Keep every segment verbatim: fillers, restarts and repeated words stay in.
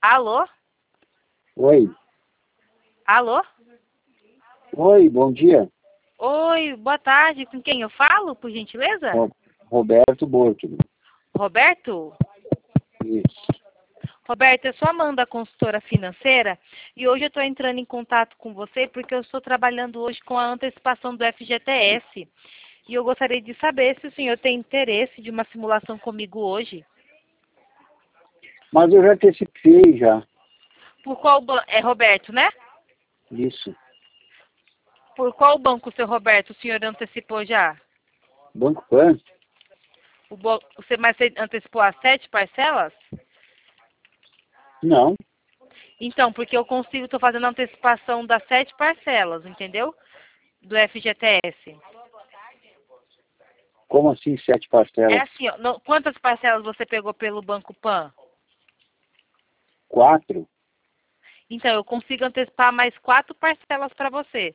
Alô? Oi. Alô? Oi, bom dia. Oi, boa tarde. Com quem eu falo, por gentileza? Ro- Roberto Bortoli. Roberto? Isso. Roberto, eu sou a Amanda, consultora financeira, e hoje eu estou entrando em contato com você porque eu estou trabalhando hoje com a antecipação do F G T S. E eu gostaria de saber se o senhor tem interesse de uma simulação comigo hoje. Mas eu já antecipei já. Por qual banco? É Roberto, né? Isso. Por qual banco, seu Roberto, o senhor antecipou já? Banco Pan? O bo... Você mais antecipou as sete parcelas? Não. Então, porque eu consigo, estou fazendo a antecipação das sete parcelas, entendeu? Do F G T S. Como assim sete É parcelas? assim, ó, no- quantas parcelas você pegou pelo Banco Pan? Quatro? Então, eu consigo antecipar mais quatro parcelas para você.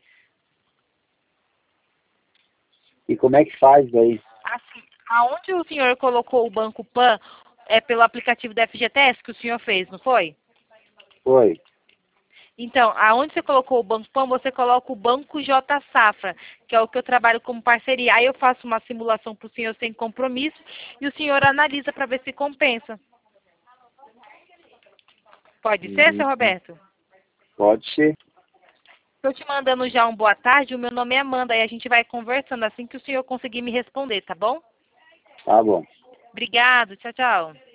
E como é que faz daí? Assim, aonde o senhor colocou o Banco Pan é pelo aplicativo da F G T S que o senhor fez, não foi? Foi. Então, aonde você colocou o Banco Pan, você coloca o Banco J Safra, que é o que eu trabalho como parceria. Aí eu faço uma simulação para o senhor sem compromisso e o senhor analisa para ver se compensa. Pode ser, seu Uhum. Roberto? Pode ser. Estou te mandando já um boa tarde, o meu nome é Amanda, e a gente vai conversando assim que o senhor conseguir me responder, tá bom? Tá bom. Obrigado, tchau, tchau.